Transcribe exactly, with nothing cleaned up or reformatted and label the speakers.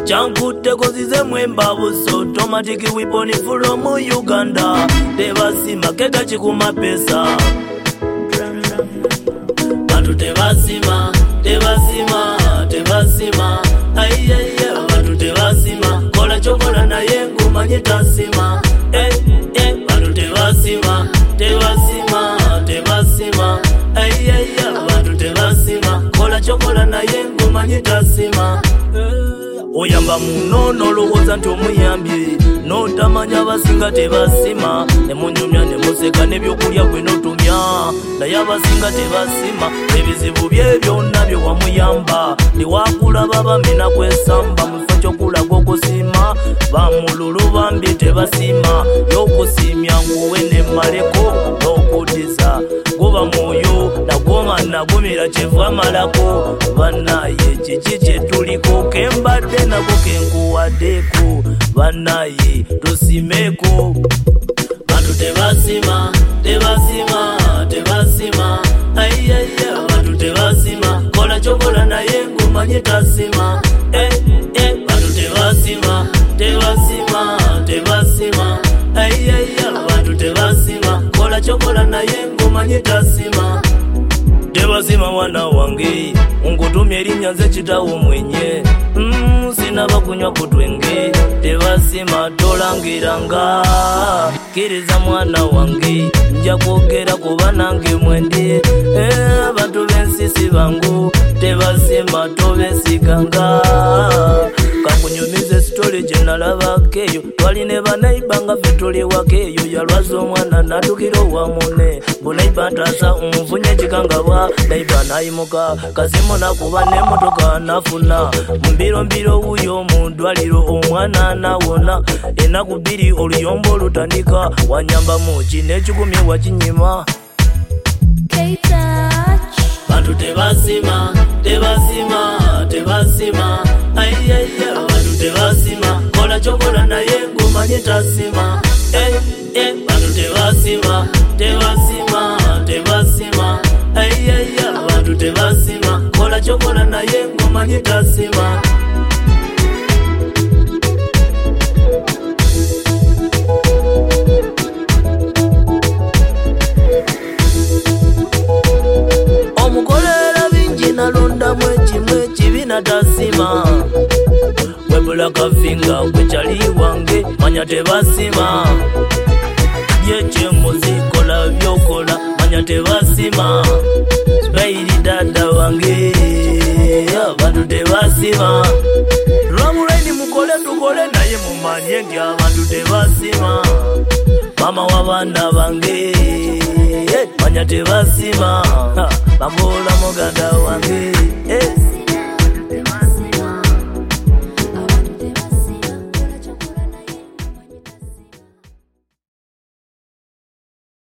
Speaker 1: Chankutte kozize mwemba buso automatic weapon from Uganda. Tebasima keka chikuma pesa. Bantu tebasima, tebasima, tebasima. Ay ay ay, bantu tebasima. Kola chokola na yengu manyitasima. Eh eh, bantu tebasima, tebasima, tebasima. Ay ay ay, bantu tebasima. Kola chokola na yengu manyitasima. Oyamba munono lowoza nti omuyambye notamanya abasinga tebasima nemunyumya nemuseka nebyokulya gwe notumya naye abasinga tebasima ebizibu bye byonna bye wamuyamba liwakulaba bamena kwesamba mufo kyokulaga okusima bamululu bambi tebasima yokusimya nguwe nemaleko nokudiza guba mwoyo nagoma nagumira kyevu amalako banaye kiki kyetuliko kembadde nako kenkuwaddeko banaye tusimeko. Bantu tebasima, tebasima, tebasima. Ay ay ay, bantu tebasima. Kola chokola na yengu manyitasima. Eh eh, bantu tebasima, tebasima, tebasima. Ay ay ay, bantu tebasima. Kola chokola na yengu manyitasima. Tebasima wana wange unkutumye erinnya nze kitawo mwenye mm, sinaba kunywa kutwenge tebasima tolangiranga kiriza mwana wange nja kwogera kuba nange mwendi eh, bantu b'ensisi bangu tebasima tobesiganga kakunyumize story gye nalabako eyo twali ne banaiba nga ffe tuli waka eyo yalwaza omwana natukira owamune bunaiba ntasa nfunye ekikangabwa naiba nayimuka kasimu nakuba n'emmotoka nafuna mbiro mbiro wuyo mu ddwaliro omwana nawona ennaku bbiri oluyombo olutandika wanyambamu kino ekikumi wakinyima. Bantu tebasima, tebasima, tebasima. Ay ay ay, bantu tebasima. Kola chokola na yengu manyitasima. Eh eh, bantu tebasima, tebasima, tebasima. Ay ay ay, bantu tebasima. Kola chokola na yengu manyitasima. Omukolera bingi nalonda mwekimwe kibina tasima webula kafinga kwekyali wange manya tebasima byekyemuzi kola byokola manya tebasima bairi dada wange abantu tebasima lwamulaini mukole tukole naye mumanye nti abantu tebasima mama w'abaana bange manya tebasima bambola muganda